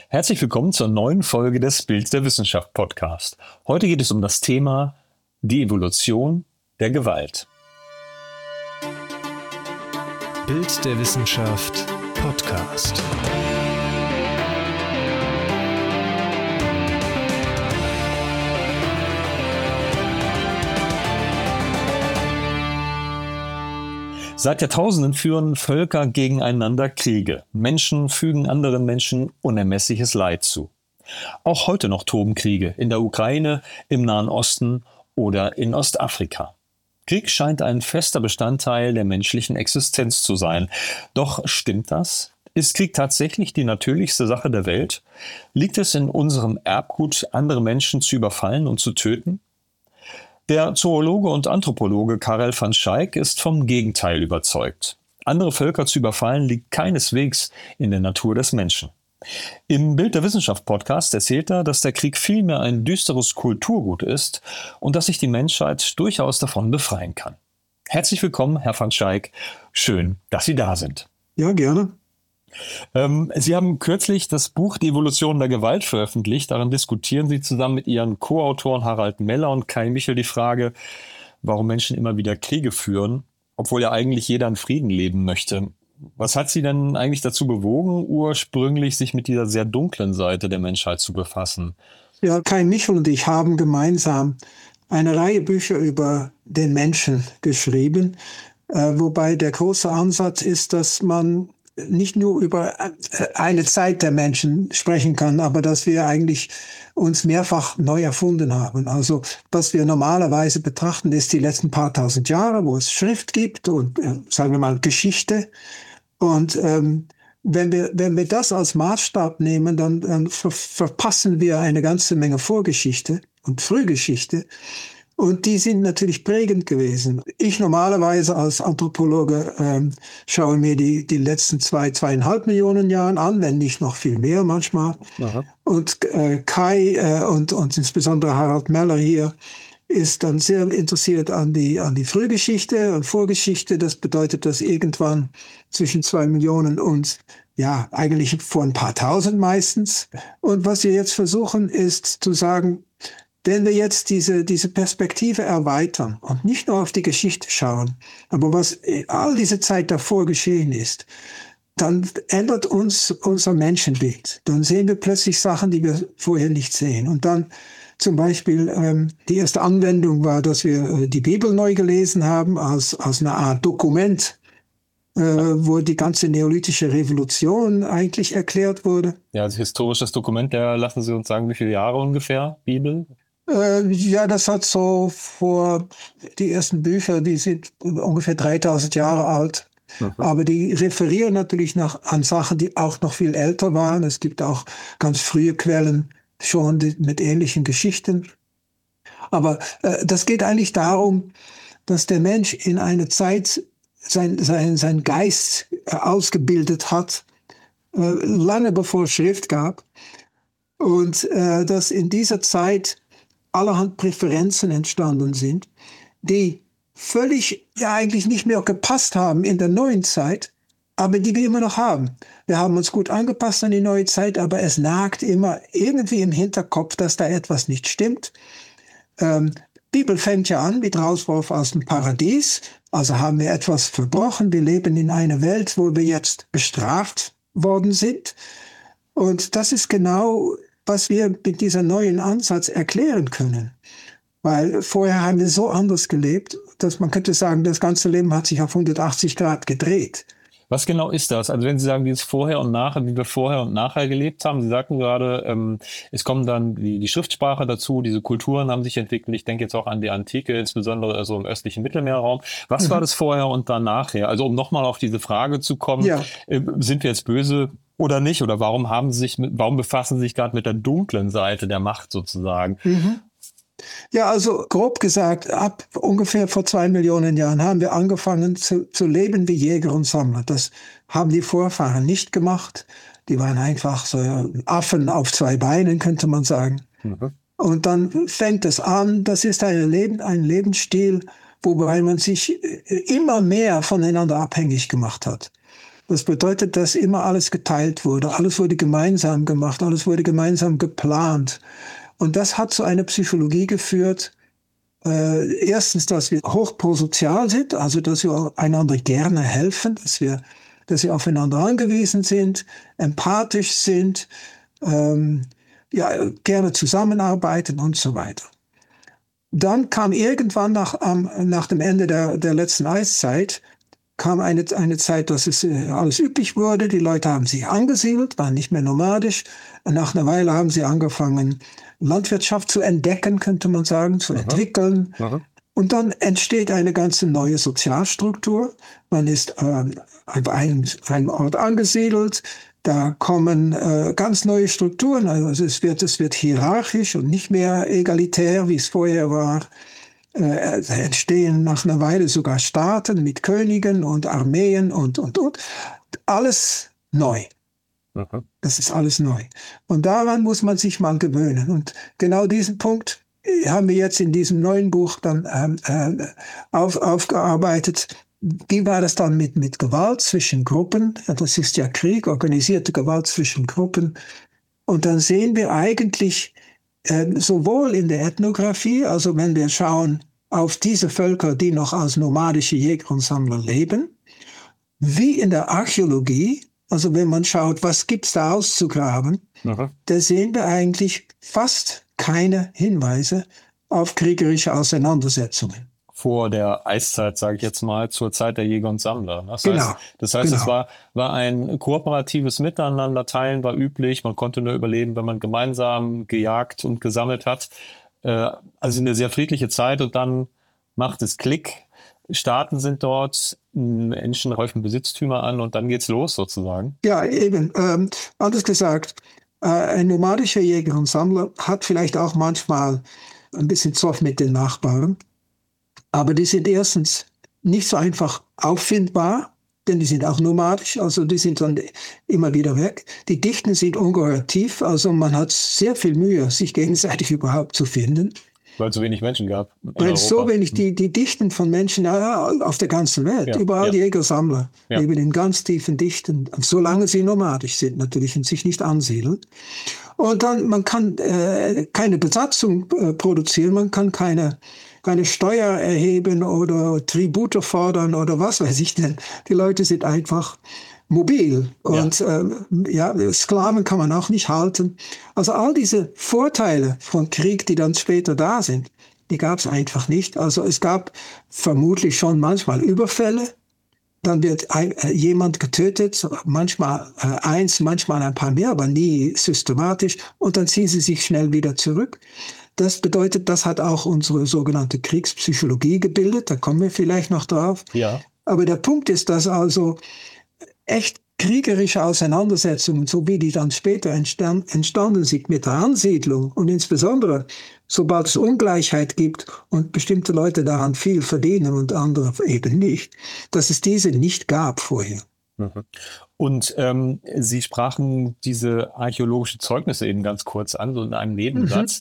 Herzlich willkommen zur neuen Folge des Bild der Wissenschaft Podcast. Heute geht es um das Thema die Evolution der Gewalt. Bild der Wissenschaft Podcast. Seit Jahrtausenden führen Völker gegeneinander Kriege. Menschen fügen anderen Menschen unermessliches Leid zu. Auch heute noch toben Kriege in der Ukraine, im Nahen Osten oder in Ostafrika. Krieg scheint ein fester Bestandteil der menschlichen Existenz zu sein. Doch stimmt das? Ist Krieg tatsächlich die natürlichste Sache der Welt? Liegt es in unserem Erbgut, andere Menschen zu überfallen und zu töten? Der Zoologe und Anthropologe Karel van Schaik ist vom Gegenteil überzeugt. Andere Völker zu überfallen liegt keineswegs in der Natur des Menschen. Im Bild der Wissenschaft Podcast erzählt er, dass der Krieg vielmehr ein düsteres Kulturgut ist und dass sich die Menschheit durchaus davon befreien kann. Herzlich willkommen, Herr van Schaik. Schön, dass Sie da sind. Ja, gerne. Sie haben kürzlich das Buch Die Evolution der Gewalt veröffentlicht. Darin diskutieren Sie zusammen mit Ihren Co-Autoren Harald Meller und Kai Michel die Frage, warum Menschen immer wieder Kriege führen, obwohl ja eigentlich jeder in Frieden leben möchte. Was hat Sie denn eigentlich dazu bewogen, ursprünglich sich mit dieser sehr dunklen Seite der Menschheit zu befassen? Ja, Kai Michel und ich haben gemeinsam eine Reihe Bücher über den Menschen geschrieben, wobei der große Ansatz ist, dass man nicht nur über eine Zeit der Menschen sprechen kann, aber dass wir eigentlich uns mehrfach neu erfunden haben. Also was wir normalerweise betrachten, ist die letzten paar tausend Jahre, wo es Schrift gibt und sagen wir mal Geschichte. Und wenn wir das als Maßstab nehmen, dann verpassen wir eine ganze Menge Vorgeschichte und Frühgeschichte. Und die sind natürlich prägend gewesen. Ich normalerweise als Anthropologe schaue mir die letzten 2,5 Millionen Jahren an, wenn nicht noch viel mehr manchmal. Aha. Und Kai und insbesondere Harald Meller hier ist dann sehr interessiert an die Frühgeschichte und Vorgeschichte. Das bedeutet, dass irgendwann zwischen 2 Millionen und ja eigentlich vor ein paar tausend meistens. Und was wir jetzt versuchen, ist zu sagen, wenn wir jetzt diese Perspektive erweitern und nicht nur auf die Geschichte schauen, aber was all diese Zeit davor geschehen ist, dann ändert uns unser Menschenbild. Dann sehen wir plötzlich Sachen, die wir vorher nicht sehen. Und dann zum Beispiel die erste Anwendung war, dass wir die Bibel neu gelesen haben als eine Art Dokument, wo die ganze neolithische Revolution eigentlich erklärt wurde. Ja, als historisches Dokument, lassen Sie uns sagen, wie viele Jahre ungefähr, Bibel? Ja, das hat so die ersten Bücher, die sind ungefähr 3000 Jahre alt. Mhm. Aber die referieren natürlich an Sachen, die auch noch viel älter waren. Es gibt auch ganz frühe Quellen schon mit ähnlichen Geschichten. Aber das geht eigentlich darum, dass der Mensch in einer Zeit sein Geist ausgebildet hat, lange bevor es Schrift gab. Und dass in dieser Zeit allerhand Präferenzen entstanden sind, die völlig ja eigentlich nicht mehr gepasst haben in der neuen Zeit, aber die wir immer noch haben. Wir haben uns gut angepasst an die neue Zeit, aber es nagt immer irgendwie im Hinterkopf, dass da etwas nicht stimmt. Bibel fängt ja an mit Rauswurf aus dem Paradies, also haben wir etwas verbrochen. Wir leben in einer Welt, wo wir jetzt bestraft worden sind. Und das ist genau, was wir mit dieser neuen Ansatz erklären können. Weil vorher haben wir so anders gelebt, dass man könnte sagen, das ganze Leben hat sich auf 180 Grad gedreht. Was genau ist das? Also wenn Sie sagen, dieses Vorher und Nachher, wie wir vorher und nachher gelebt haben, Sie sagten gerade, es kommen dann die Schriftsprache dazu, diese Kulturen haben sich entwickelt. Ich denke jetzt auch an die Antike, insbesondere also im östlichen Mittelmeerraum. Was war das Vorher und dann nachher? Also um nochmal auf diese Frage zu kommen, ja. Sind wir jetzt böse oder nicht? Oder warum befassen Sie sich gerade mit der dunklen Seite der Macht sozusagen? Mhm. Ja, also grob gesagt, ab ungefähr vor 2 Millionen Jahren haben wir angefangen zu leben wie Jäger und Sammler. Das haben die Vorfahren nicht gemacht. Die waren einfach so Affen auf 2 Beinen, könnte man sagen. Mhm. Und dann fängt es an, das ist ein Lebensstil, wobei man sich immer mehr voneinander abhängig gemacht hat. Das bedeutet, dass immer alles geteilt wurde. Alles wurde gemeinsam gemacht. Alles wurde gemeinsam geplant. Und das hat zu einer Psychologie geführt, erstens, dass wir hochprosozial sind, also dass wir einander gerne helfen, dass wir aufeinander angewiesen sind, empathisch sind, gerne zusammenarbeiten und so weiter. Dann kam irgendwann nach dem Ende der letzten Eiszeit, kam eine Zeit, dass es alles üppig wurde. Die Leute haben sich angesiedelt, waren nicht mehr nomadisch. Nach einer Weile haben sie angefangen, Landwirtschaft zu entdecken, könnte man sagen, zu entwickeln. Aha. Und dann entsteht eine ganze neue Sozialstruktur. Man ist an einem Ort angesiedelt. Da kommen ganz neue Strukturen. Also es wird hierarchisch und nicht mehr egalitär, wie es vorher war. Entstehen nach einer Weile sogar Staaten mit Königen und Armeen und. Alles neu. Aha. Das ist alles neu. Und daran muss man sich mal gewöhnen. Und genau diesen Punkt haben wir jetzt in diesem neuen Buch dann aufgearbeitet. Wie war das dann mit Gewalt zwischen Gruppen? Das ist ja Krieg, organisierte Gewalt zwischen Gruppen. Und dann sehen wir eigentlich sowohl in der Ethnographie, also wenn wir schauen auf diese Völker, die noch als nomadische Jäger und Sammler leben, wie in der Archäologie, also wenn man schaut, was gibt's da auszugraben, da sehen wir eigentlich fast keine Hinweise auf kriegerische Auseinandersetzungen. Vor der Eiszeit, sage ich jetzt mal, zur Zeit der Jäger und Sammler. Das heißt, genau. Es war ein kooperatives Miteinander, Teilen war üblich, man konnte nur überleben, wenn man gemeinsam gejagt und gesammelt hat. Also eine sehr friedliche Zeit, und dann macht es Klick. Staaten sind dort, Menschen häufen Besitztümer an und dann geht's los sozusagen. Ja, eben. Anders gesagt, ein nomadischer Jäger und Sammler hat vielleicht auch manchmal ein bisschen Zoff mit den Nachbarn. Aber die sind erstens nicht so einfach auffindbar, denn die sind auch nomadisch, also die sind dann immer wieder weg. Die Dichten sind ungeheuer tief, also man hat sehr viel Mühe, sich gegenseitig überhaupt zu finden. Weil es so wenig Menschen gab. Weil es so wenig, die Dichten von Menschen auf der ganzen Welt, überall Jäger-Sammler leben in ganz tiefen Dichten, solange sie nomadisch sind natürlich und sich nicht ansiedeln. Und dann, man kann keine Besatzung produzieren, man kann keine Steuer erheben oder Tribute fordern oder was weiß ich denn. Die Leute sind einfach mobil und Sklaven kann man auch nicht halten. Also all diese Vorteile von Krieg, die dann später da sind, die gab es einfach nicht. Also es gab vermutlich schon manchmal Überfälle, dann wird jemand getötet, manchmal manchmal ein paar mehr, aber nie systematisch, und dann ziehen sie sich schnell wieder zurück. Das bedeutet, das hat auch unsere sogenannte Kriegspsychologie gebildet. Da kommen wir vielleicht noch drauf. Ja. Aber der Punkt ist, dass also echt kriegerische Auseinandersetzungen, so wie die dann später entstanden sind mit der Ansiedlung und insbesondere, sobald es Ungleichheit gibt und bestimmte Leute daran viel verdienen und andere eben nicht, dass es diese nicht gab vorher. Und Sie sprachen diese archäologischen Zeugnisse eben ganz kurz an, so in einem Nebensatz.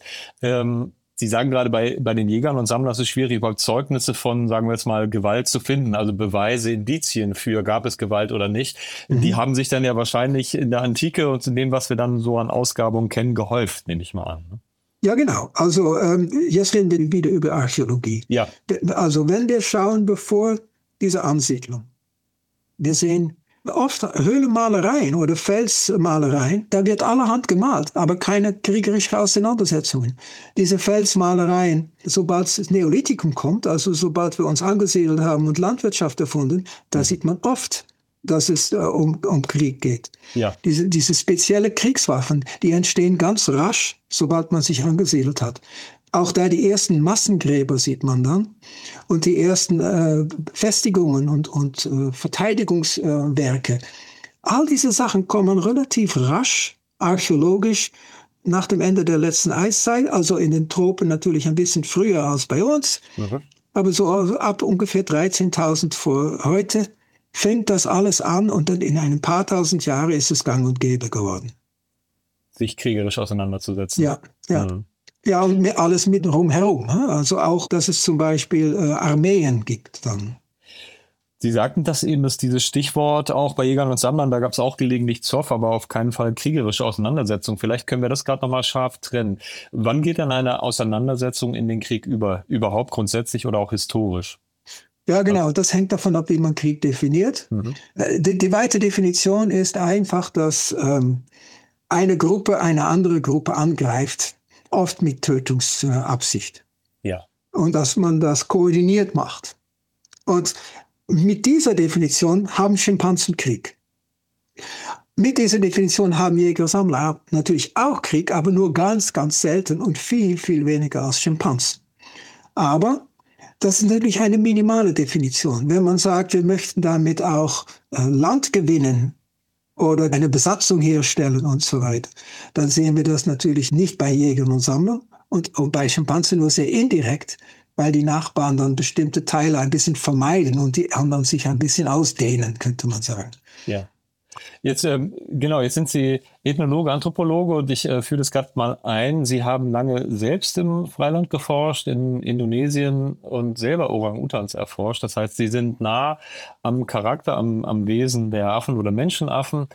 Sie sagen gerade, bei den Jägern und Sammlern ist es schwierig, überhaupt Zeugnisse von, sagen wir jetzt mal, Gewalt zu finden, also Beweise, Indizien für, gab es Gewalt oder nicht. Die haben sich dann ja wahrscheinlich in der Antike und in dem, was wir dann so an Ausgrabungen kennen, gehäuft, nehme ich mal an. Ne? Ja, genau. Also jetzt reden wir wieder über Archäologie. Ja. Also wenn wir schauen, bevor diese Ansiedlung, wir sehen oft Höhlenmalereien oder Felsmalereien, da wird allerhand gemalt, aber keine kriegerischen Auseinandersetzungen. Diese Felsmalereien, sobald das Neolithikum kommt, also sobald wir uns angesiedelt haben und Landwirtschaft erfunden, da sieht man oft, dass es um Krieg geht. Ja. Diese spezielle Kriegswaffen, die entstehen ganz rasch, sobald man sich angesiedelt hat. Auch da die ersten Massengräber sieht man dann und die ersten Festigungen und Verteidigungswerke. All diese Sachen kommen relativ rasch, archäologisch, nach dem Ende der letzten Eiszeit, also in den Tropen natürlich ein bisschen früher als bei uns, aber so ab ungefähr 13.000 vor heute fängt das alles an und dann in ein paar tausend Jahre ist es gang und gäbe geworden. Sich kriegerisch auseinanderzusetzen. Ja. Ja, und alles mit rumherum. Also auch, dass es zum Beispiel Armeen gibt dann. Sie sagten das eben, dass dieses Stichwort auch bei Jägern und Sammlern, da gab es auch gelegentlich Zoff, aber auf keinen Fall kriegerische Auseinandersetzung. Vielleicht können wir das gerade nochmal scharf trennen. Wann geht dann eine Auseinandersetzung in den Krieg über? Überhaupt grundsätzlich oder auch historisch? Ja, genau. Das hängt davon ab, wie man Krieg definiert. Die weite Definition ist einfach, dass eine Gruppe eine andere Gruppe angreift, oft mit Tötungsabsicht. Ja. Und dass man das koordiniert macht. Und mit dieser Definition haben Schimpansen Krieg. Mit dieser Definition haben Jäger-Sammler natürlich auch Krieg, aber nur ganz, ganz selten und viel, viel weniger als Schimpansen. Aber das ist natürlich eine minimale Definition. Wenn man sagt, wir möchten damit auch Land gewinnen oder eine Besatzung herstellen und so weiter, dann sehen wir das natürlich nicht bei Jägern und Sammlern und bei Schimpansen nur sehr indirekt, weil die Nachbarn dann bestimmte Teile ein bisschen vermeiden und die anderen sich ein bisschen ausdehnen, könnte man sagen. Ja. Jetzt sind Sie Ethnologe, Anthropologe und ich führe das gerade mal ein. Sie haben lange selbst im Freiland geforscht, in Indonesien und selber Orang-Utans erforscht. Das heißt, Sie sind nah am Charakter, am Wesen der Affen oder Menschenaffen.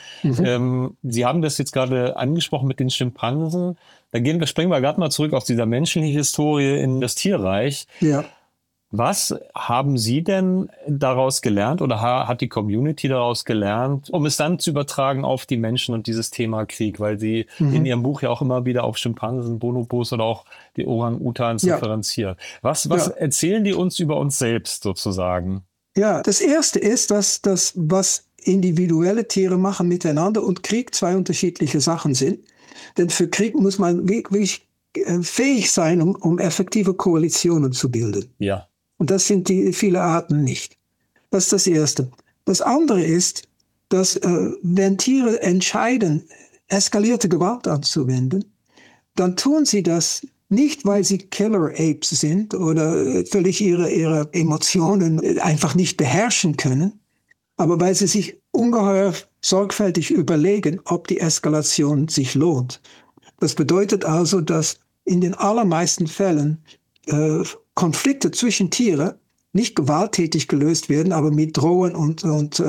Sie haben das jetzt gerade angesprochen mit den Schimpansen. Springen wir gerade mal zurück aus dieser menschlichen Historie in das Tierreich. Ja. Was haben Sie denn daraus gelernt oder hat die Community daraus gelernt, um es dann zu übertragen auf die Menschen und dieses Thema Krieg? Weil Sie in Ihrem Buch ja auch immer wieder auf Schimpansen, Bonobos oder auch die Orang-Utans referenzieren. Was erzählen die uns über uns selbst sozusagen? Ja, das Erste ist, dass das, was individuelle Tiere machen miteinander und Krieg zwei unterschiedliche Sachen sind. Denn für Krieg muss man wirklich fähig sein, um effektive Koalitionen zu bilden. Ja. Und das sind die viele Arten nicht. Das ist das Erste. Das andere ist, dass wenn Tiere entscheiden, eskalierte Gewalt anzuwenden, dann tun sie das nicht, weil sie Killer Apes sind oder völlig ihre Emotionen einfach nicht beherrschen können, aber weil sie sich ungeheuer sorgfältig überlegen, ob die Eskalation sich lohnt. Das bedeutet also, dass in den allermeisten Fällen Konflikte zwischen Tieren nicht gewalttätig gelöst werden, aber mit Drohen und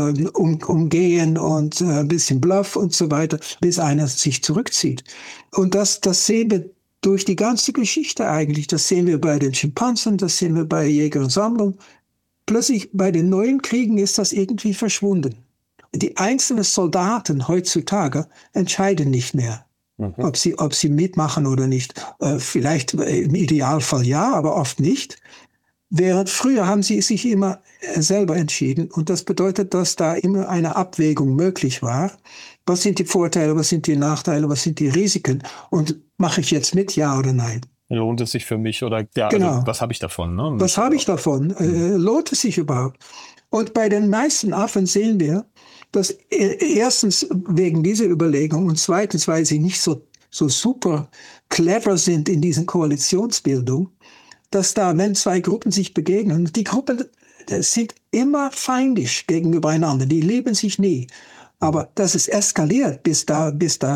Umgehen und ein bisschen Bluff und so weiter, bis einer sich zurückzieht. Und das sehen wir durch die ganze Geschichte eigentlich. Das sehen wir bei den Schimpansen, das sehen wir bei Jägern und Sammlern. Plötzlich bei den neuen Kriegen ist das irgendwie verschwunden. Die einzelnen Soldaten heutzutage entscheiden nicht mehr, ob sie mitmachen oder nicht. Vielleicht im Idealfall ja, aber oft nicht. Während früher haben sie sich immer selber entschieden. Und das bedeutet, dass da immer eine Abwägung möglich war. Was sind die Vorteile, was sind die Nachteile, was sind die Risiken? Und mache ich jetzt mit, ja oder nein? Lohnt es sich für mich oder ja, genau. Also, was habe ich davon? Ne? Was habe ich davon? Lohnt es sich überhaupt? Und bei den meisten Affen sehen wir, dass erstens wegen dieser Überlegung und zweitens, weil sie nicht so super clever sind in diesen Koalitionsbildung, dass da, wenn zwei Gruppen sich begegnen, die Gruppen sind immer feindlich gegenüber einander, die lieben sich nie. Aber dass es eskaliert, bis da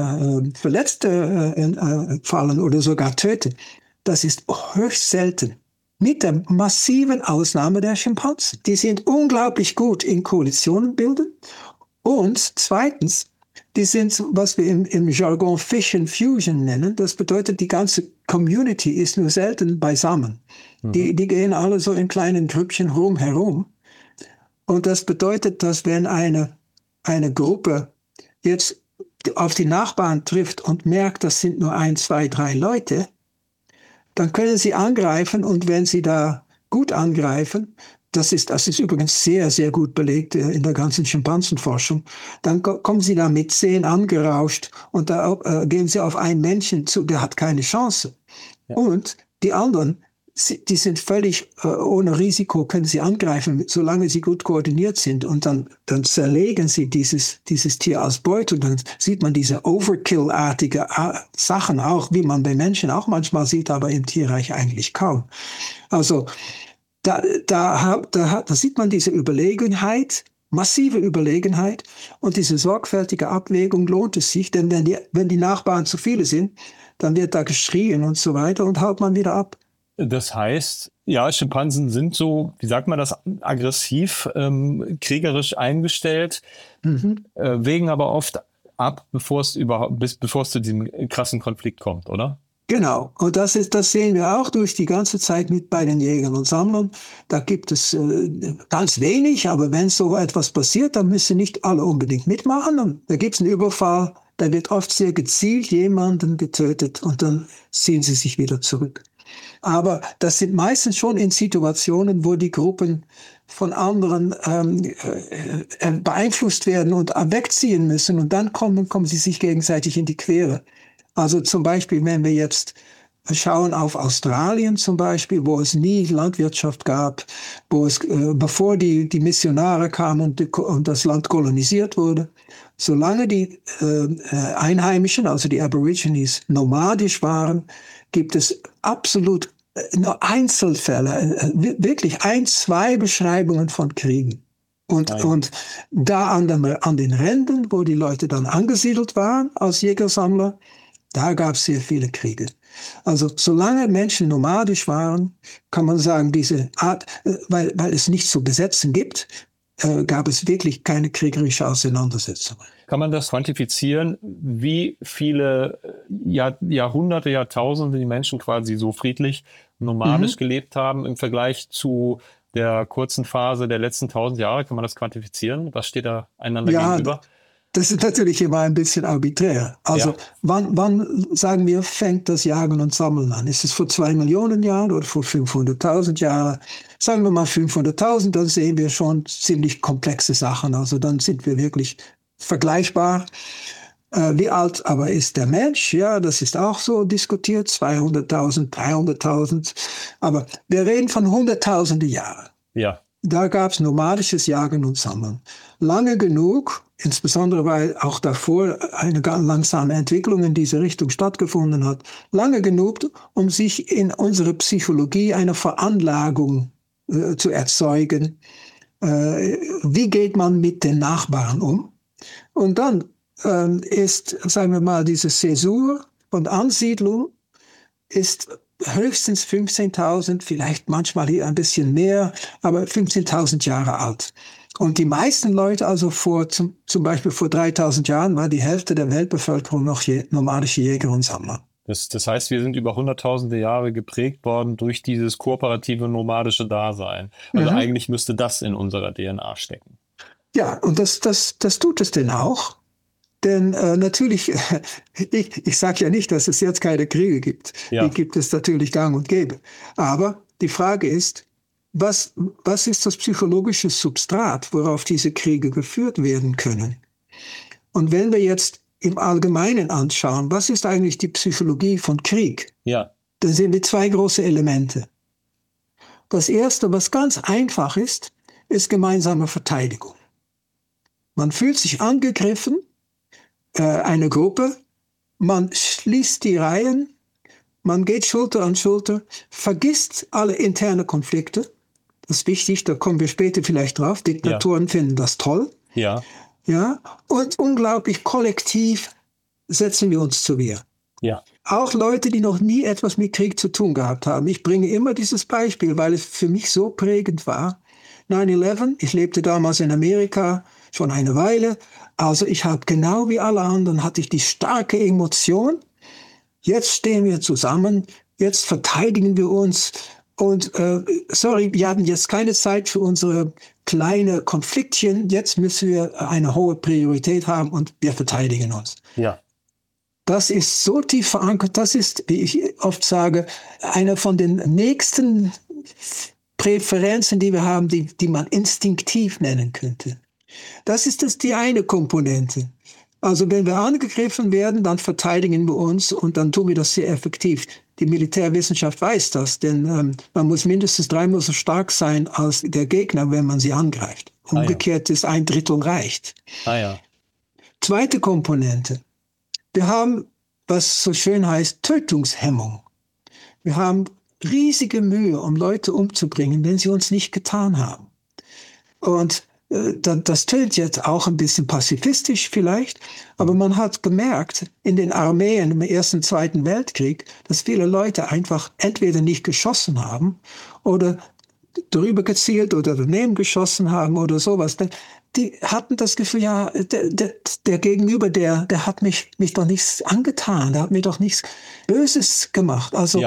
Verletzte fallen oder sogar töten, das ist höchst selten. Mit der massiven Ausnahme der Schimpansen. Die sind unglaublich gut in Koalitionen bilden. Und zweitens, die sind, was wir im Jargon Fission Fusion nennen. Das bedeutet, die ganze Community ist nur selten beisammen. Die gehen alle so in kleinen Grüppchen herum. Und das bedeutet, dass wenn eine Gruppe jetzt auf die Nachbarn trifft und merkt, das sind nur 1, 2, 3 Leute, dann können sie angreifen. Und wenn sie da gut angreifen, das ist übrigens sehr, sehr gut belegt in der ganzen Schimpansenforschung, dann kommen sie da mit 10 angerauscht und da gehen sie auf ein Männchen zu, der hat keine Chance. Ja. Und die anderen, die sind völlig ohne Risiko, können sie angreifen, solange sie gut koordiniert sind. Und dann zerlegen sie dieses Tier als Beute. Und dann sieht man diese Overkill-artige Sachen auch, wie man bei Menschen auch manchmal sieht, aber im Tierreich eigentlich kaum. Also da sieht man diese Überlegenheit, massive Überlegenheit, und diese sorgfältige Abwägung lohnt es sich, denn wenn die Nachbarn zu viele sind, dann wird da geschrien und so weiter und haut man wieder ab. Das heißt, Ja, Schimpansen sind so, wie sagt man das, aggressiv, kriegerisch eingestellt, wägen aber oft ab, bevor es zu diesem krassen Konflikt kommt, oder? Genau, und das sehen wir auch durch die ganze Zeit mit bei den Jägern und Sammlern. Da gibt es ganz wenig, aber wenn so etwas passiert, dann müssen nicht alle unbedingt mitmachen. Und da gibt es einen Überfall, da wird oft sehr gezielt jemanden getötet und dann ziehen sie sich wieder zurück. Aber das sind meistens schon in Situationen, wo die Gruppen von anderen beeinflusst werden und wegziehen müssen und dann kommen sie sich gegenseitig in die Quere. Also zum Beispiel, wenn wir jetzt schauen auf Australien zum Beispiel, wo es nie Landwirtschaft gab, wo es, bevor die Missionare kamen und das Land kolonisiert wurde, solange die Einheimischen, also die Aborigines, nomadisch waren, gibt es absolut nur Einzelfälle, wirklich 1, 2 Beschreibungen von Kriegen. Und da an den Rändern, wo die Leute dann angesiedelt waren als Jägersammler, da gab es sehr viele Kriege. Also solange Menschen nomadisch waren, kann man sagen, diese Art, weil es nichts zu besetzen gibt, gab es wirklich keine kriegerische Auseinandersetzung. Kann man das quantifizieren, wie viele Jahrhunderte, Jahrtausende die Menschen quasi so friedlich, nomadisch gelebt haben im Vergleich zu der kurzen Phase der letzten 1000 Jahre? Kann man das quantifizieren? Was steht da einander gegenüber? Das ist natürlich immer ein bisschen arbiträr. Also wann, sagen wir, fängt das Jagen und Sammeln an? Ist es vor 2 Millionen Jahren oder vor 500.000 Jahren? Sagen wir mal 500.000, dann sehen wir schon ziemlich komplexe Sachen. Also dann sind wir wirklich vergleichbar. Wie alt aber ist der Mensch? Ja, das ist auch so diskutiert. 200.000, 300.000. Aber wir reden von Hunderttausende Jahre. Ja. Da gab es nomadisches Jagen und Sammeln. Lange genug, insbesondere weil auch davor eine ganz langsame Entwicklung in diese Richtung stattgefunden hat, lange genug, um sich in unserer Psychologie eine Veranlagung zu erzeugen. Wie geht man mit den Nachbarn um? Und dann ist, sagen wir mal, diese Zäsur und Ansiedlung ist höchstens 15.000, vielleicht manchmal hier ein bisschen mehr, aber 15.000 Jahre alt. Und die meisten Leute, also zum Beispiel vor 3.000 Jahren, war die Hälfte der Weltbevölkerung noch nomadische Jäger und Sammler. Das heißt, wir sind über hunderttausende Jahre geprägt worden durch dieses kooperative nomadische Dasein. Also eigentlich müsste das in unserer DNA stecken. Ja, und das tut es denn auch. Denn natürlich, ich sage ja nicht, dass es jetzt keine Kriege gibt. Ja. Die gibt es natürlich gang und gäbe. Aber die Frage ist, was ist das psychologische Substrat, worauf diese Kriege geführt werden können? Und wenn wir jetzt im Allgemeinen anschauen, was ist eigentlich die Psychologie von Krieg? Ja. Dann sehen wir 2 große Elemente. Das erste, was ganz einfach ist gemeinsame Verteidigung. Man fühlt sich angegriffen, eine Gruppe, man schließt die Reihen, man geht Schulter an Schulter, vergisst alle interne Konflikte. Das ist wichtig, da kommen wir später vielleicht drauf. Diktatoren finden das toll. Ja. Ja. Und unglaublich kollektiv setzen wir uns zur Wehr. Ja. Auch Leute, die noch nie etwas mit Krieg zu tun gehabt haben. Ich bringe immer dieses Beispiel, weil es für mich so prägend war. 9/11, ich lebte damals in Amerika schon eine Weile. Also ich habe genau wie alle anderen, hatte ich die starke Emotion. Jetzt stehen wir zusammen, jetzt verteidigen wir uns. Und wir hatten jetzt keine Zeit für unsere kleine Konfliktchen. Jetzt müssen wir eine hohe Priorität haben und wir verteidigen uns. Ja. Das ist so tief verankert. Das ist, wie ich oft sage, eine von den nächsten Präferenzen, die wir haben, die man instinktiv nennen könnte. Das ist die eine Komponente. Also wenn wir angegriffen werden, dann verteidigen wir uns und dann tun wir das sehr effektiv. Die Militärwissenschaft weiß das, denn man muss mindestens 3-mal so stark sein als der Gegner, wenn man sie angreift. Umgekehrt ist 1/3 reicht. Zweite Komponente. Wir haben, was so schön heißt, Tötungshemmung. Wir haben riesige Mühe, um Leute umzubringen, wenn sie uns nicht getan haben. Und das tönt jetzt auch ein bisschen pazifistisch vielleicht, aber man hat gemerkt in den Armeen im Ersten, Zweiten Weltkrieg, dass viele Leute einfach entweder nicht geschossen haben oder drüber gezielt oder daneben geschossen haben oder sowas. Die hatten das Gefühl, ja, der Gegenüber, der hat mich doch nichts angetan, der hat mir doch nichts Böses gemacht. Also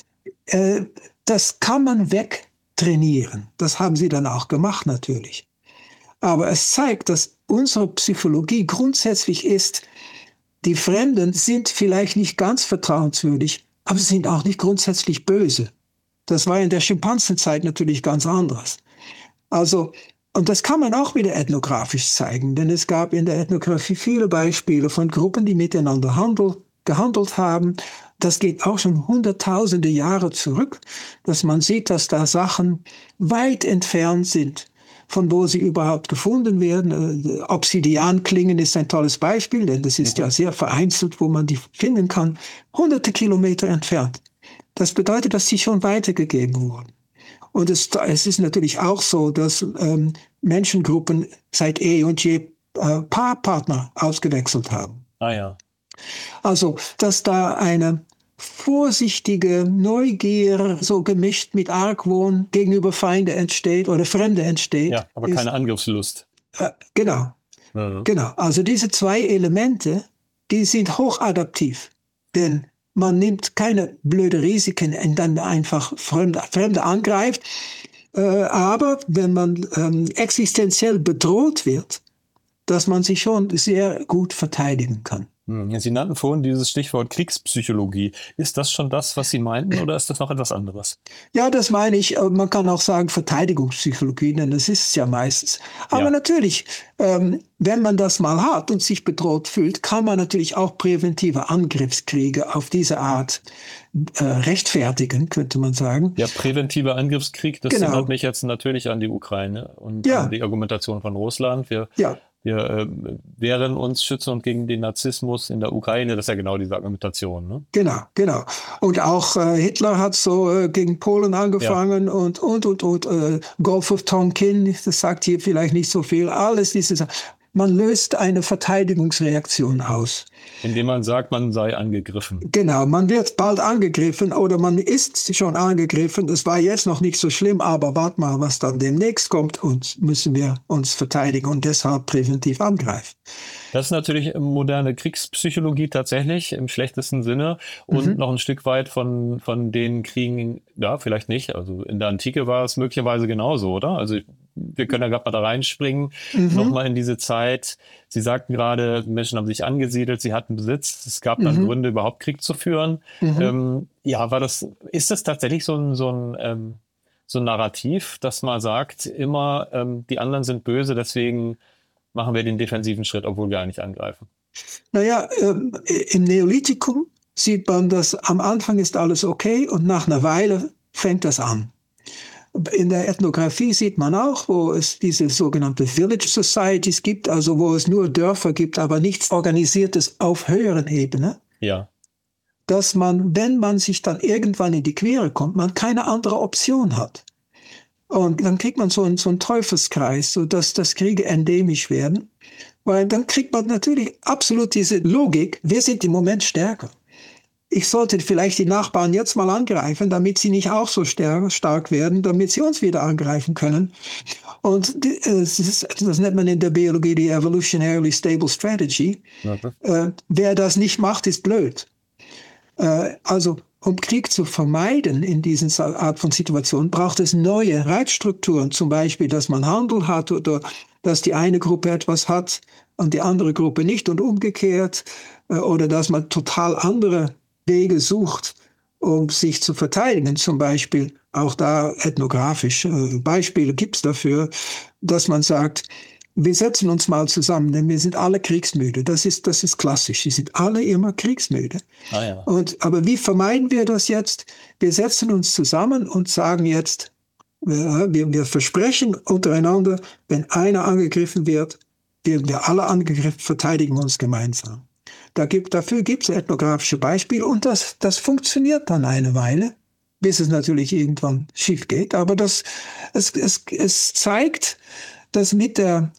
das kann man wegtrainieren. Das haben sie dann auch gemacht natürlich. Aber es zeigt, dass unsere Psychologie grundsätzlich ist, die Fremden sind vielleicht nicht ganz vertrauenswürdig, aber sie sind auch nicht grundsätzlich böse. Das war in der Schimpansenzeit natürlich ganz anders. Also, und das kann man auch wieder ethnografisch zeigen, denn es gab in der Ethnographie viele Beispiele von Gruppen, die miteinander gehandelt haben. Das geht auch schon hunderttausende Jahre zurück, dass man sieht, dass da Sachen weit entfernt sind, von wo sie überhaupt gefunden werden. Obsidianklingen ist ein tolles Beispiel, denn das ist ja sehr vereinzelt, wo man die finden kann, hunderte Kilometer entfernt. Das bedeutet, dass sie schon weitergegeben wurden. Und es ist natürlich auch so, dass Menschengruppen seit eh und je Paarpartner ausgewechselt haben. Ah ja. Also, dass da eine vorsichtige Neugier, so gemischt mit Argwohn gegenüber Feinde entsteht oder Fremde entsteht. Ja, aber keine Angriffslust. Genau. Ja. Genau. Also diese zwei Elemente, die sind hochadaptiv. Denn man nimmt keine blöde Risiken, indem man einfach Fremde angreift. Aber wenn man existenziell bedroht wird, dass man sich schon sehr gut verteidigen kann. Sie nannten vorhin dieses Stichwort Kriegspsychologie. Ist das schon das, was Sie meinten, oder ist das noch etwas anderes? Ja, das meine ich. Man kann auch sagen Verteidigungspsychologie, denn das ist es ja meistens. Aber natürlich, wenn man das mal hat und sich bedroht fühlt, kann man natürlich auch präventive Angriffskriege auf diese Art rechtfertigen, könnte man sagen. Ja, präventiver Angriffskrieg, das erinnert mich jetzt natürlich an die Ukraine und an die Argumentation von Russland. Wir wehren uns, schützen uns gegen den Narzissmus in der Ukraine. Das ist ja genau diese Argumentation. Ne? Genau. Und auch Hitler hat so gegen Polen angefangen und Gulf of Tonkin, das sagt hier vielleicht nicht so viel. Alles diese Sachen. Man löst eine Verteidigungsreaktion aus. Indem man sagt, man sei angegriffen. Genau, man wird bald angegriffen oder man ist schon angegriffen. Das war jetzt noch nicht so schlimm, aber wart mal, was dann demnächst kommt und müssen wir uns verteidigen und deshalb präventiv angreifen. Das ist natürlich moderne Kriegspsychologie tatsächlich im schlechtesten Sinne und noch ein Stück weit von den Kriegen, ja, vielleicht nicht. Also in der Antike war es möglicherweise genauso, oder? Also wir können ja gerade mal da reinspringen, nochmal in diese Zeit. Sie sagten gerade, Menschen haben sich angesiedelt, sie hatten Besitz, es gab dann Gründe, überhaupt Krieg zu führen. Ist das tatsächlich so ein Narrativ, dass man sagt, immer die anderen sind böse, deswegen machen wir den defensiven Schritt, obwohl wir eigentlich angreifen? Naja, im Neolithikum sieht man, dass am Anfang ist alles okay und nach einer Weile fängt das an. In der Ethnographie sieht man auch, wo es diese sogenannte Village Societies gibt, also wo es nur Dörfer gibt, aber nichts Organisiertes auf höheren Ebene. Ja. Dass man, wenn man sich dann irgendwann in die Quere kommt, man keine andere Option hat. Und dann kriegt man so einen Teufelskreis, sodass das Kriege endemisch werden. Weil dann kriegt man natürlich absolut diese Logik, wir sind im Moment stärker. Ich sollte vielleicht die Nachbarn jetzt mal angreifen, damit sie nicht auch so stark werden, damit sie uns wieder angreifen können. Und das nennt man in der Biologie die Evolutionarily Stable Strategy. Wer das nicht macht, ist blöd. Also um Krieg zu vermeiden in diesen Art von Situationen, braucht es neue Reizstrukturen, zum Beispiel, dass man Handel hat oder dass die eine Gruppe etwas hat und die andere Gruppe nicht und umgekehrt, oder dass man total andere Wege sucht, um sich zu verteidigen. Zum Beispiel, auch da ethnografisch, Beispiele gibt es dafür, dass man sagt, wir setzen uns mal zusammen, denn wir sind alle kriegsmüde. Das ist klassisch. Sie sind alle immer kriegsmüde. Ah, ja. Aber wie vermeiden wir das jetzt? Wir setzen uns zusammen und sagen jetzt, wir versprechen untereinander, wenn einer angegriffen wird, werden wir alle angegriffen, verteidigen uns gemeinsam. Dafür gibt es ethnografische Beispiele und das funktioniert dann eine Weile, bis es natürlich irgendwann schief geht. Aber es zeigt, dass mit der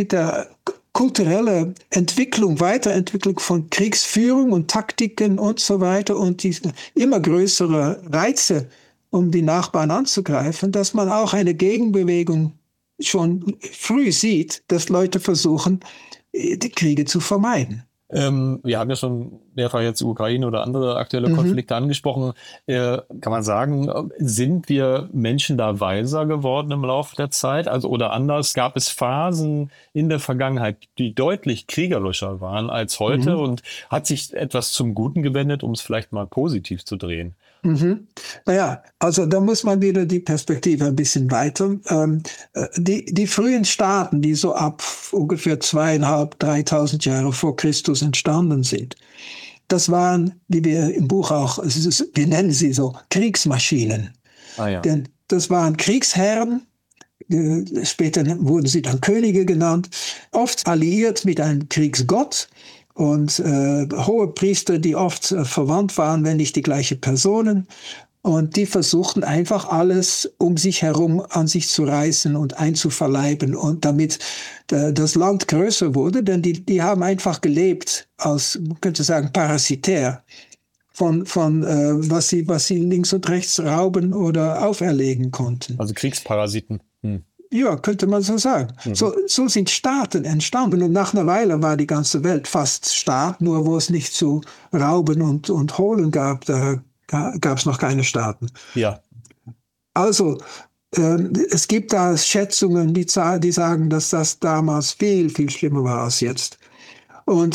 kulturellen Entwicklung, Weiterentwicklung von Kriegsführung und Taktiken und so weiter und die immer größere Reize, um die Nachbarn anzugreifen, dass man auch eine Gegenbewegung schon früh sieht, dass Leute versuchen, die Kriege zu vermeiden. Wir haben ja schon mehrfach jetzt Ukraine oder andere aktuelle Konflikte angesprochen. Kann man sagen, sind wir Menschen da weiser geworden im Laufe der Zeit? Also oder anders, gab es Phasen in der Vergangenheit, die deutlich kriegerischer waren als heute und hat sich etwas zum Guten gewendet, um es vielleicht mal positiv zu drehen? Naja, also da muss man wieder die Perspektive ein bisschen weiter. Die frühen Staaten, die so ab ungefähr 2.500, 3.000 Jahre vor Christus entstanden sind, das waren, wie wir im Buch auch, wir nennen sie so Kriegsmaschinen. Ah, ja. Denn das waren Kriegsherren, später wurden sie dann Könige genannt, oft alliiert mit einem Kriegsgott. Und hohe Priester, die oft verwandt waren, wenn nicht die gleichen Personen. Und die versuchten einfach alles um sich herum an sich zu reißen und einzuverleiben. Und damit das Land größer wurde, denn die haben einfach gelebt als, man könnte sagen, parasitär von was sie links und rechts rauben oder auferlegen konnten. Also Kriegsparasiten. Ja, könnte man so sagen. So sind Staaten entstanden. Und nach einer Weile war die ganze Welt fast Staat, nur wo es nicht zu rauben und holen gab, da gab es noch keine Staaten. Ja. Also, es gibt da Schätzungen, die sagen, dass das damals viel, viel schlimmer war als jetzt. Und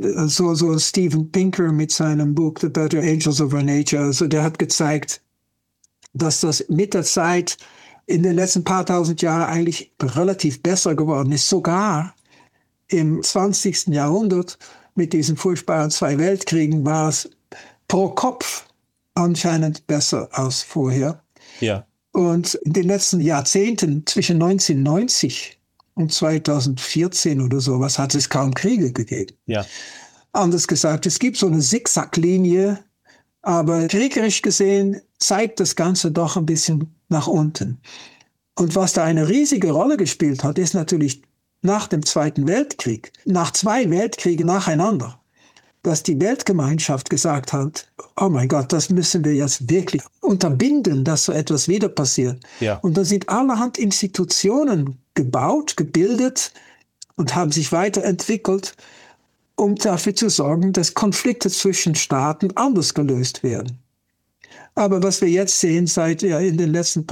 so Steven Pinker mit seinem Buch The Better Angels of Our Nature, also der hat gezeigt, dass das mit der Zeit in den letzten paar tausend Jahren eigentlich relativ besser geworden ist. Sogar im 20. Jahrhundert mit diesen furchtbaren 2 Weltkriegen war es pro Kopf anscheinend besser als vorher. Ja. Und in den letzten Jahrzehnten, zwischen 1990 und 2014 oder sowas, hat es kaum Kriege gegeben. Ja. Anders gesagt, es gibt so eine Zickzacklinie, aber kriegerisch gesehen zeigt das Ganze doch ein bisschen nach unten. Und was da eine riesige Rolle gespielt hat, ist natürlich nach dem Zweiten Weltkrieg, nach 2 Weltkriegen nacheinander, dass die Weltgemeinschaft gesagt hat, oh mein Gott, das müssen wir jetzt wirklich unterbinden, dass so etwas wieder passiert. Ja. Und da sind allerhand Institutionen gebaut, gebildet und haben sich weiterentwickelt, um dafür zu sorgen, dass Konflikte zwischen Staaten anders gelöst werden. Aber was wir jetzt sehen, in den letzten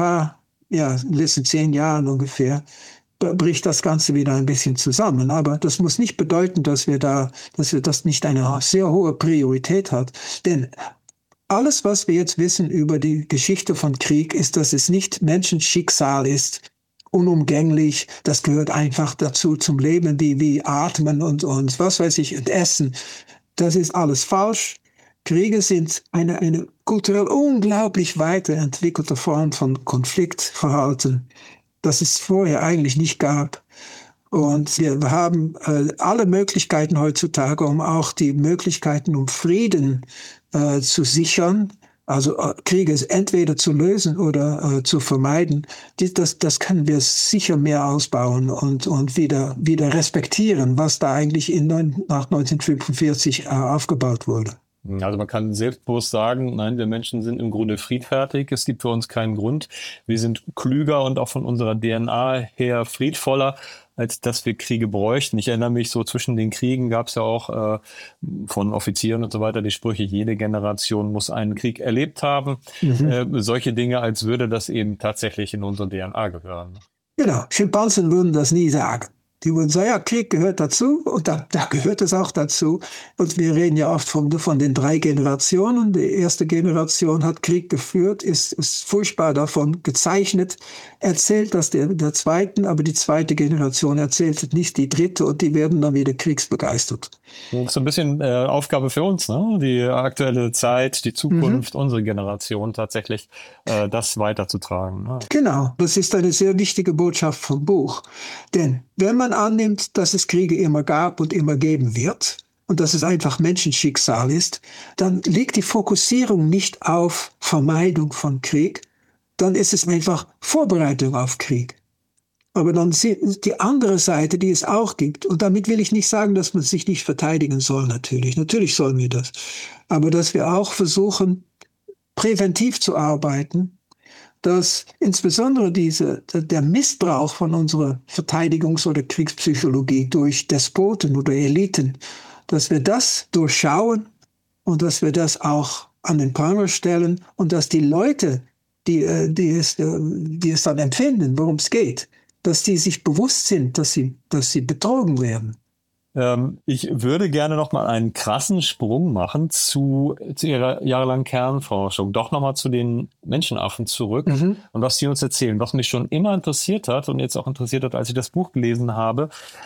10 Jahren ungefähr, bricht das Ganze wieder ein bisschen zusammen. Aber das muss nicht bedeuten, dass das nicht eine sehr hohe Priorität hat. Denn alles, was wir jetzt wissen über die Geschichte von Krieg, ist, dass es nicht Menschenschicksal ist, unumgänglich. Das gehört einfach dazu zum Leben, wie Atmen und was weiß ich, und Essen. Das ist alles falsch. Kriege sind eine kulturell unglaublich weiterentwickelte Form von Konfliktverhalten, das es vorher eigentlich nicht gab. Und wir haben alle Möglichkeiten heutzutage, um auch die Möglichkeiten, um Frieden zu sichern, also Kriege entweder zu lösen oder zu vermeiden. Das können wir sicher mehr ausbauen und wieder respektieren, was da eigentlich nach 1945 aufgebaut wurde. Also man kann selbstbewusst sagen, nein, wir Menschen sind im Grunde friedfertig. Es gibt für uns keinen Grund. Wir sind klüger und auch von unserer DNA her friedvoller, als dass wir Kriege bräuchten. Ich erinnere mich, so zwischen den Kriegen gab es ja auch von Offizieren und so weiter die Sprüche, jede Generation muss einen Krieg erlebt haben. Solche Dinge, als würde das eben tatsächlich in unsere DNA gehören. Genau, Schimpansen würden das nie sagen. Die würden sagen, ja, Krieg gehört dazu und da gehört es auch dazu. Und wir reden ja oft von den 3 Generationen. Die erste Generation hat Krieg geführt, ist furchtbar davon gezeichnet, erzählt das der zweiten, aber die zweite Generation erzählt nicht die dritte und die werden dann wieder kriegsbegeistert. Das ist so ein bisschen Aufgabe für uns, ne? Die aktuelle Zeit, die Zukunft, unsere Generation tatsächlich das weiterzutragen. Ne? Genau, das ist eine sehr wichtige Botschaft vom Buch. Denn wenn man annimmt, dass es Kriege immer gab und immer geben wird und dass es einfach Menschenschicksal ist, dann liegt die Fokussierung nicht auf Vermeidung von Krieg, dann ist es einfach Vorbereitung auf Krieg. Aber dann die andere Seite, die es auch gibt. Und damit will ich nicht sagen, dass man sich nicht verteidigen soll, natürlich. Natürlich sollen wir das. Aber dass wir auch versuchen, präventiv zu arbeiten, dass insbesondere der Missbrauch von unserer Verteidigungs- oder Kriegspsychologie durch Despoten oder Eliten, dass wir das durchschauen und dass wir das auch an den Pranger stellen und dass die Leute, die es dann empfinden, worum es geht, dass die sich bewusst sind, dass sie betrogen werden. Ich würde gerne noch mal einen krassen Sprung machen zu Ihrer jahrelangen Kernforschung. Doch noch mal zu den Menschenaffen zurück und was Sie uns erzählen. Was mich schon immer interessiert hat und jetzt auch interessiert hat, als ich das Buch gelesen habe,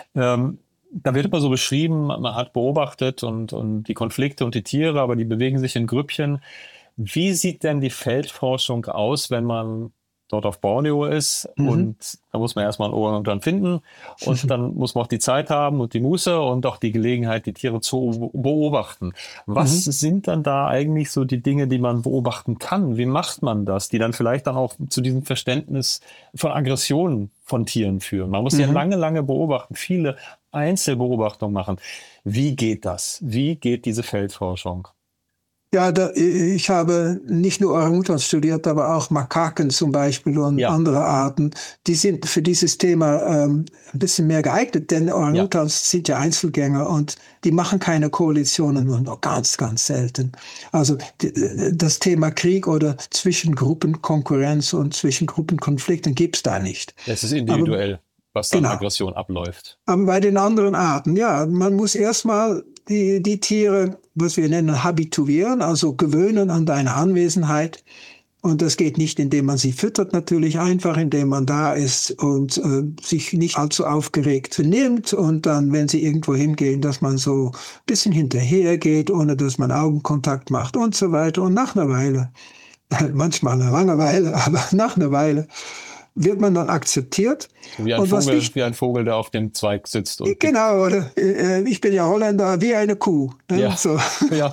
da wird immer so beschrieben, man hat beobachtet und die Konflikte und die Tiere, aber die bewegen sich in Grüppchen. Wie sieht denn die Feldforschung aus, wenn man dort auf Borneo ist und da muss man erstmal einen Orang-Utan finden und dann muss man auch die Zeit haben und die Muße und auch die Gelegenheit, die Tiere zu beobachten. Was sind dann da eigentlich so die Dinge, die man beobachten kann? Wie macht man das, die dann vielleicht dann auch zu diesem Verständnis von Aggressionen von Tieren führen? Man muss ja lange, lange beobachten, viele Einzelbeobachtungen machen. Wie geht das? Wie geht diese Feldforschung? Ja, ich habe nicht nur Orang-Utans studiert, aber auch Makaken zum Beispiel und andere Arten. Die sind für dieses Thema ein bisschen mehr geeignet, denn Orang-Utans sind ja Einzelgänger und die machen keine Koalitionen, nur ganz, ganz selten. Also das Thema Krieg oder Zwischengruppenkonkurrenz und Zwischengruppenkonflikten gibt's da nicht. Es ist individuell, was dann Aggression abläuft. Aber bei den anderen Arten, ja, man muss erstmal die Tiere, was wir nennen, habituieren, also gewöhnen an deine Anwesenheit. Und das geht nicht, indem man sie füttert, natürlich einfach, indem man da ist und sich nicht allzu aufgeregt nimmt. Und dann, wenn sie irgendwo hingehen, dass man so ein bisschen hinterher geht, ohne dass man Augenkontakt macht und so weiter. Und nach einer Weile, manchmal eine Langeweile, aber nach einer Weile, wird man dann akzeptiert. Wie ein Vogel, der auf dem Zweig sitzt. Und genau, oder? Ich bin ja Holländer, wie eine Kuh. Ne? Ja. So. Ja.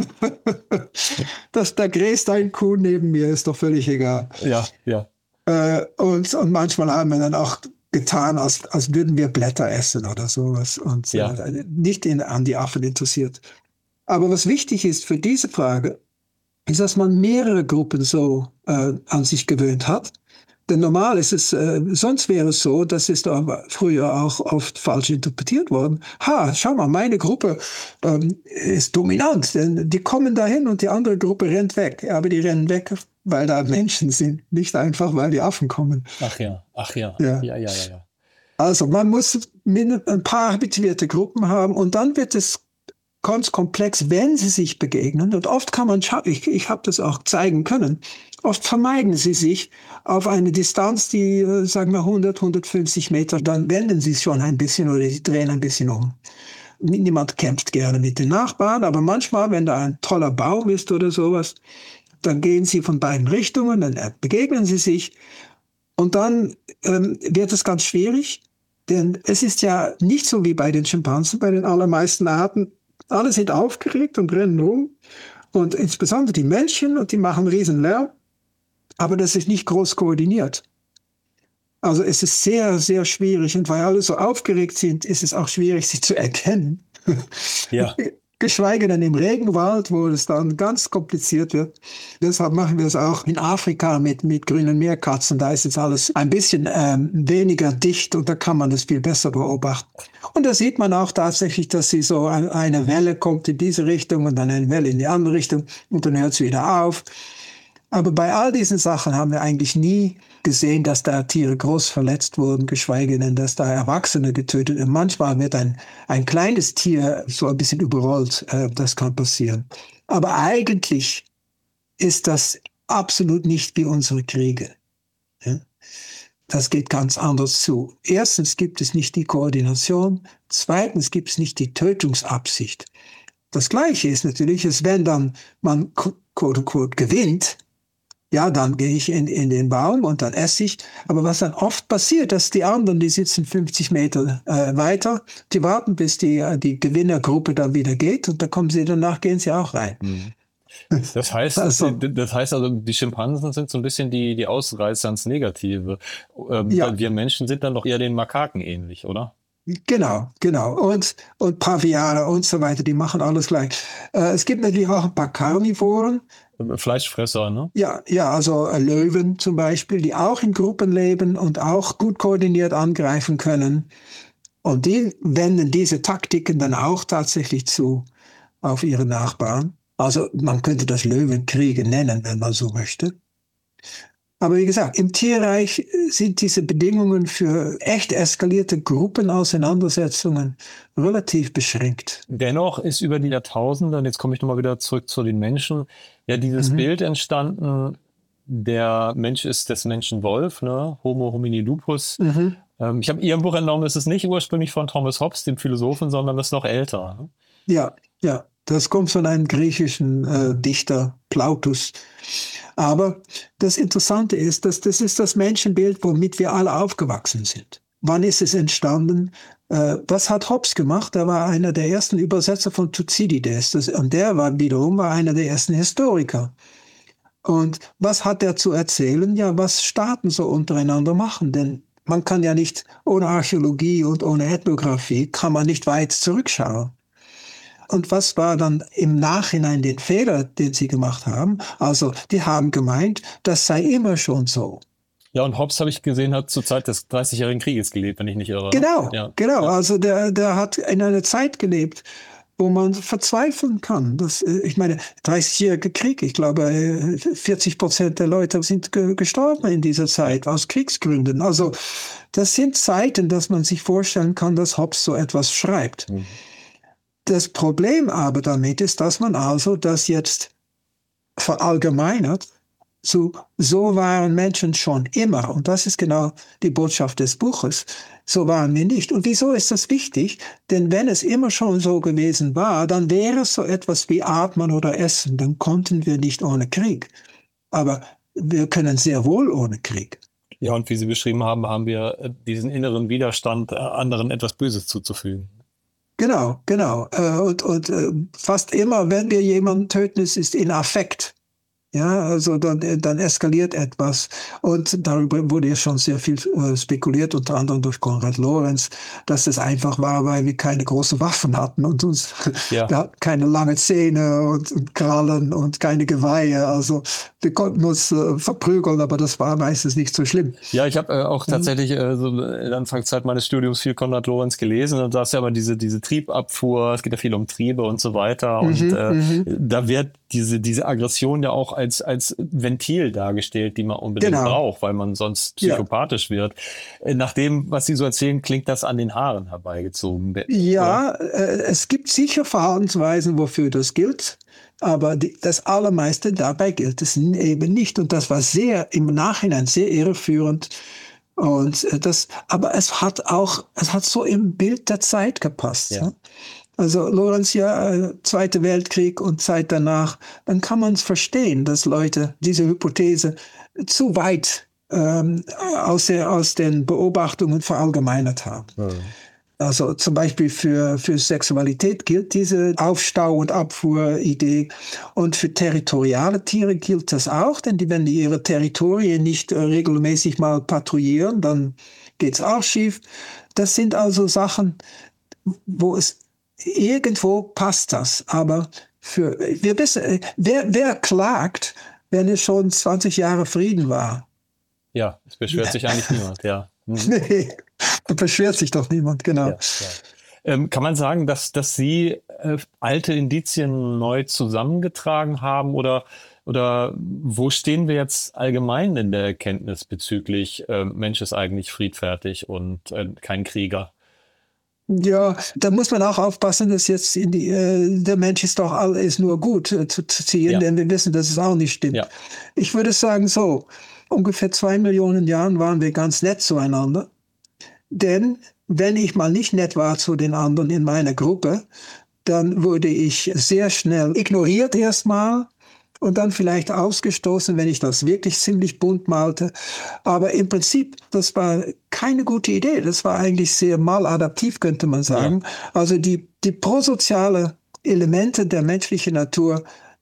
Da gräst ein Kuh neben mir, ist doch völlig egal. Ja, ja. Und manchmal haben wir dann auch getan, als würden wir Blätter essen oder sowas. Und nicht an die Affen interessiert. Aber was wichtig ist für diese Frage, ist, dass man mehrere Gruppen so an sich gewöhnt hat. Denn normal ist es, sonst wäre es so, das ist aber früher auch oft falsch interpretiert worden. Schau mal, meine Gruppe ist dominant, denn die kommen dahin und die andere Gruppe rennt weg. Aber die rennen weg, weil da Menschen sind, nicht einfach, weil die Affen kommen. Ach ja. Ja. Also man muss ein paar habituierte Gruppen haben und dann wird es ganz komplex, wenn sie sich begegnen. Und oft kann man, ich habe das auch zeigen können, oft vermeiden sie sich auf eine Distanz, die, sagen wir, 100, 150 Meter, dann wenden sie schon ein bisschen oder sie drehen ein bisschen um. Niemand kämpft gerne mit den Nachbarn, aber manchmal, wenn da ein toller Baum ist oder sowas, dann gehen sie von beiden Richtungen, dann begegnen sie sich und dann wird es ganz schwierig, denn es ist ja nicht so wie bei den Schimpansen, bei den allermeisten Arten. Alle sind aufgeregt und rennen rum und insbesondere die Männchen und die machen riesen Lärm, aber das ist nicht groß koordiniert. Also es ist sehr, sehr schwierig und weil alle so aufgeregt sind, ist es auch schwierig, sie zu erkennen. Ja. Geschweige denn im Regenwald, wo es dann ganz kompliziert wird. Deshalb machen wir es auch in Afrika mit grünen Meerkatzen. Da ist jetzt alles ein bisschen weniger dicht und da kann man das viel besser beobachten. Und da sieht man auch tatsächlich, dass sie so eine Welle kommt in diese Richtung und dann eine Welle in die andere Richtung und dann hört sie wieder auf. Aber bei all diesen Sachen haben wir eigentlich nie gesehen, dass da Tiere groß verletzt wurden, geschweige denn, dass da Erwachsene getötet werden. Manchmal wird ein kleines Tier so ein bisschen überrollt. Das kann passieren. Aber eigentlich ist das absolut nicht wie unsere Kriege. Ja? Das geht ganz anders zu. Erstens gibt es nicht die Koordination. Zweitens gibt es nicht die Tötungsabsicht. Das Gleiche ist natürlich, dass wenn dann man quote unquote gewinnt, ja, dann gehe ich in den Baum und dann esse ich. Aber was dann oft passiert, dass die anderen, die sitzen 50 Meter weiter, die warten, bis die Gewinnergruppe dann wieder geht und dann gehen sie auch rein. Also, Das heißt also, die Schimpansen sind so ein bisschen die Ausreißer ins Negative. ja, Wir Menschen sind dann doch eher den Makaken ähnlich, oder? genau. Und Paviane und so weiter, die machen alles gleich. Es gibt natürlich auch ein paar Karnivoren. Fleischfresser, ne? Ja, also Löwen zum Beispiel, die auch in Gruppen leben und auch gut koordiniert angreifen können. Und die wenden diese Taktiken dann auch tatsächlich zu auf ihre Nachbarn. Also man könnte das Löwenkriege nennen, wenn man so möchte. Aber wie gesagt, im Tierreich sind diese Bedingungen für echt eskalierte Gruppenauseinandersetzungen relativ beschränkt. Dennoch ist über die Jahrtausende, und jetzt komme ich nochmal wieder zurück zu den Menschen, ja dieses Mhm. Bild entstanden, der Mensch ist des Menschen Wolf, ne? Homo homini lupus. Mhm. Ich habe Ihrem Buch entnommen, es ist nicht ursprünglich von Thomas Hobbes, dem Philosophen, sondern es ist noch älter. Ne? Ja, das kommt von einem griechischen Dichter, Plautus. Aber das Interessante ist, dass das ist das Menschenbild, womit wir alle aufgewachsen sind. Wann ist es entstanden? Was hat Hobbes gemacht? Er war einer der ersten Übersetzer von Thucydides. Und der war wiederum einer der ersten Historiker. Und was hat er zu erzählen? Ja, was Staaten so untereinander machen. Denn man kann ja nicht, ohne Archäologie und ohne Ethnographie, kann man nicht weit zurückschauen. Und was war dann im Nachhinein den Fehler, den sie gemacht haben? Also, die haben gemeint, das sei immer schon so. Ja, und Hobbes, habe ich gesehen, hat zur Zeit des 30-jährigen Krieges gelebt, wenn ich nicht irre. Genau, Ja. genau. Also, der hat in einer Zeit gelebt, wo man verzweifeln kann. Ich meine, 30-jährige Krieg, ich glaube, 40% der Leute sind gestorben in dieser Zeit aus Kriegsgründen. Also, das sind Zeiten, dass man sich vorstellen kann, dass Hobbes so etwas schreibt. Mhm. Das Problem aber damit ist, dass man also das jetzt verallgemeinert zu so waren Menschen schon immer. Und das ist genau die Botschaft des Buches. So waren wir nicht. Und wieso ist das wichtig? Denn wenn es immer schon so gewesen war, dann wäre es so etwas wie Atmen oder Essen. Dann konnten wir nicht ohne Krieg. Aber wir können sehr wohl ohne Krieg. Ja, und wie Sie beschrieben haben, haben wir diesen inneren Widerstand, anderen etwas Böses zuzufügen. Genau. Und fast immer, wenn wir jemanden töten, es ist in Affekt. Ja, also dann eskaliert etwas. Und darüber wurde ja schon sehr viel spekuliert, unter anderem durch Konrad Lorenz, dass es einfach war, weil wir keine großen Waffen hatten und wir hatten keine lange Zähne und Krallen und keine Geweihe. Also wir konnten uns verprügeln, aber das war meistens nicht so schlimm. Ja, ich habe auch tatsächlich so in der Anfangszeit meines Studiums viel Konrad Lorenz gelesen und da ist ja aber diese Triebabfuhr, es geht ja viel um Triebe und so weiter und da wird diese Aggression ja auch als Ventil dargestellt, die man unbedingt braucht, weil man sonst psychopathisch wird. Nach dem, was Sie so erzählen, klingt das an den Haaren herbeigezogen. Ja, es gibt sicher Verhaltensweisen, wofür das gilt, aber das Allermeiste dabei gilt es eben nicht. Und das war im Nachhinein sehr irreführend. Und aber es hat so im Bild der Zeit gepasst. Ja. Also Lorenz, Zweiter Weltkrieg und Zeit danach, dann kann man es verstehen, dass Leute diese Hypothese zu weit aus den Beobachtungen verallgemeinert haben. Mhm. Also zum Beispiel für Sexualität gilt diese Aufstau- und Abfuhr-Idee. Und für territoriale Tiere gilt das auch, denn wenn die ihre Territorien nicht regelmäßig mal patrouillieren, dann geht's auch schief. Das sind also Sachen, wo es irgendwo passt das, aber wir wissen, wer klagt, wenn es schon 20 Jahre Frieden war? Ja, es beschwert sich eigentlich niemand, ja. Nee, beschwert sich doch niemand, genau. Ja. Kann man sagen, dass Sie alte Indizien neu zusammengetragen haben oder wo stehen wir jetzt allgemein in der Erkenntnis bezüglich Mensch ist eigentlich friedfertig und kein Krieger? Ja, da muss man auch aufpassen, dass jetzt der Mensch ist doch alles nur gut zu ziehen, denn wir wissen, dass es auch nicht stimmt. Ja. Ich würde sagen so, ungefähr 2 Millionen Jahren waren wir ganz nett zueinander. Denn wenn ich mal nicht nett war zu den anderen in meiner Gruppe, dann wurde ich sehr schnell ignoriert erstmal und dann vielleicht ausgestoßen, wenn ich das wirklich ziemlich bunt malte. Aber im Prinzip, das war keine gute Idee. Das war eigentlich sehr maladaptiv, könnte man sagen. Ja. Also die prosoziale Elemente der menschlichen Natur,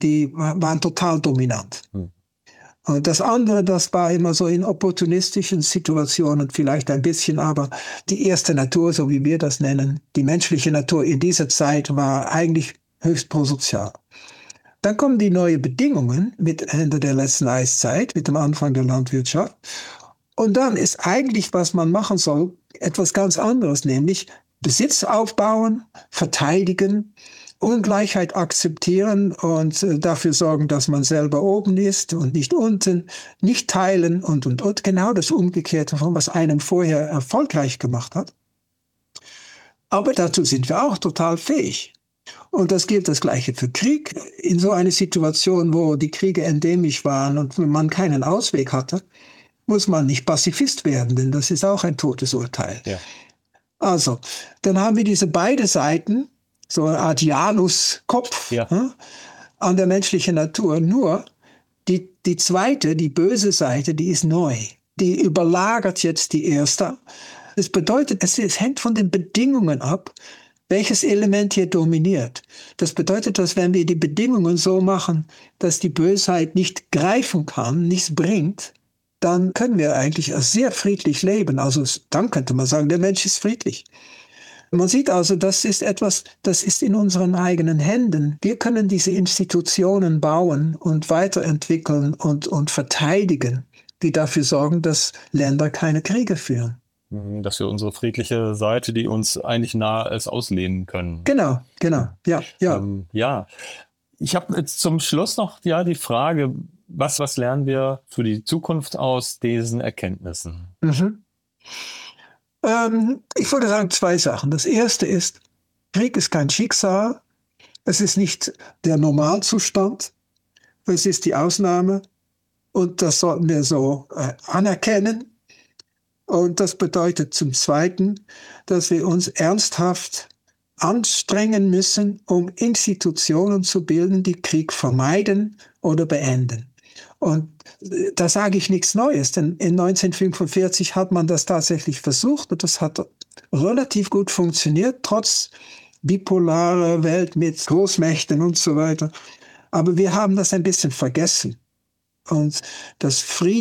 die waren total dominant. Und das andere, das war immer so in opportunistischen Situationen vielleicht ein bisschen, aber die erste Natur, so wie wir das nennen, die menschliche Natur in dieser Zeit war eigentlich höchst prosozial. Dann kommen die neuen Bedingungen mit Ende der letzten Eiszeit, mit dem Anfang der Landwirtschaft. Und dann ist eigentlich, was man machen soll, etwas ganz anderes, nämlich Besitz aufbauen, verteidigen, Ungleichheit akzeptieren und dafür sorgen, dass man selber oben ist und nicht unten, nicht teilen und. Genau das Umgekehrte von was einem vorher erfolgreich gemacht hat. Aber dazu sind wir auch total fähig. Und das gilt das Gleiche für Krieg. In so einer Situation, wo die Kriege endemisch waren und man keinen Ausweg hatte, muss man nicht Pazifist werden, denn das ist auch ein Todesurteil. Ja. Also, dann haben wir diese beiden Seiten, so eine Art Janus-Kopf an der menschlichen Natur. Nur die zweite, die böse Seite, die ist neu. Die überlagert jetzt die erste. Das bedeutet, es hängt von den Bedingungen ab, welches Element hier dominiert. Das bedeutet, dass wenn wir die Bedingungen so machen, dass die Bösheit nicht greifen kann, nichts bringt, dann können wir eigentlich sehr friedlich leben. Also dann könnte man sagen, der Mensch ist friedlich. Man sieht also, das ist etwas, das ist in unseren eigenen Händen. Wir können diese Institutionen bauen und weiterentwickeln und verteidigen, die dafür sorgen, dass Länder keine Kriege führen. Dass wir unsere friedliche Seite, die uns eigentlich nahe ist, auslehnen können. Genau, ja. Ja, ich habe jetzt zum Schluss noch die Frage, was lernen wir für die Zukunft aus diesen Erkenntnissen? Ich würde sagen 2 Sachen. Das erste ist, Krieg ist kein Schicksal. Es ist nicht der Normalzustand. Es ist die Ausnahme. Und das sollten wir so anerkennen. Und das bedeutet zum Zweiten, dass wir uns ernsthaft anstrengen müssen, um Institutionen zu bilden, die Krieg vermeiden oder beenden. Und da sage ich nichts Neues, denn in 1945 hat man das tatsächlich versucht und das hat relativ gut funktioniert, trotz bipolarer Welt mit Großmächten und so weiter. Aber wir haben das ein bisschen vergessen. Und das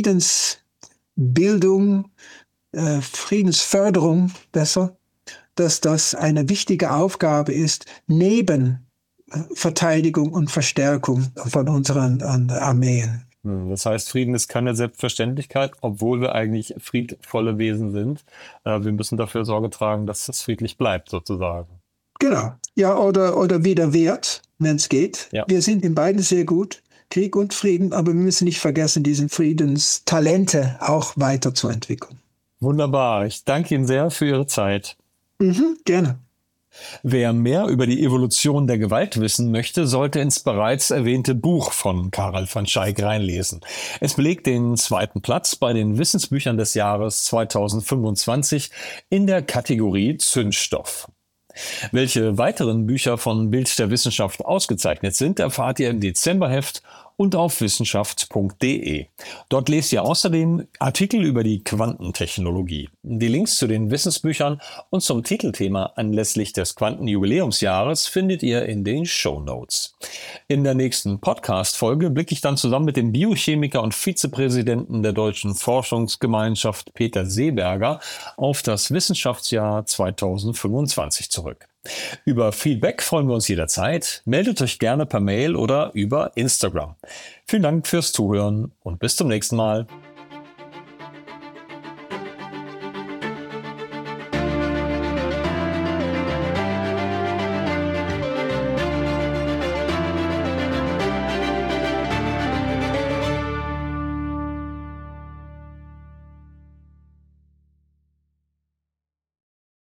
Friedensbildung, Friedensförderung besser, dass das eine wichtige Aufgabe ist, neben Verteidigung und Verstärkung von unseren Armeen. Das heißt, Frieden ist keine Selbstverständlichkeit, obwohl wir eigentlich friedvolle Wesen sind. Wir müssen dafür Sorge tragen, dass es friedlich bleibt, sozusagen. Genau. Ja, oder wieder Wert, wenn es geht. Ja. Wir sind in beiden sehr gut, Krieg und Frieden, aber wir müssen nicht vergessen, diese Friedenstalente auch weiterzuentwickeln. Wunderbar. Ich danke Ihnen sehr für Ihre Zeit. Gerne. Wer mehr über die Evolution der Gewalt wissen möchte, sollte ins bereits erwähnte Buch von Karel van Schaik reinlesen. Es belegt den 2. Platz bei den Wissensbüchern des Jahres 2025 in der Kategorie Zündstoff. Welche weiteren Bücher von Bild der Wissenschaft ausgezeichnet sind, erfahrt ihr im Dezemberheft und auf wissenschaft.de. Dort lest ihr außerdem Artikel über die Quantentechnologie. Die Links zu den Wissensbüchern und zum Titelthema anlässlich des Quantenjubiläumsjahres findet ihr in den Shownotes. In der nächsten Podcast-Folge blicke ich dann zusammen mit dem Biochemiker und Vizepräsidenten der Deutschen Forschungsgemeinschaft Peter Seeberger auf das Wissenschaftsjahr 2025 zurück. Über Feedback freuen wir uns jederzeit. Meldet euch gerne per Mail oder über Instagram. Vielen Dank fürs Zuhören und bis zum nächsten Mal.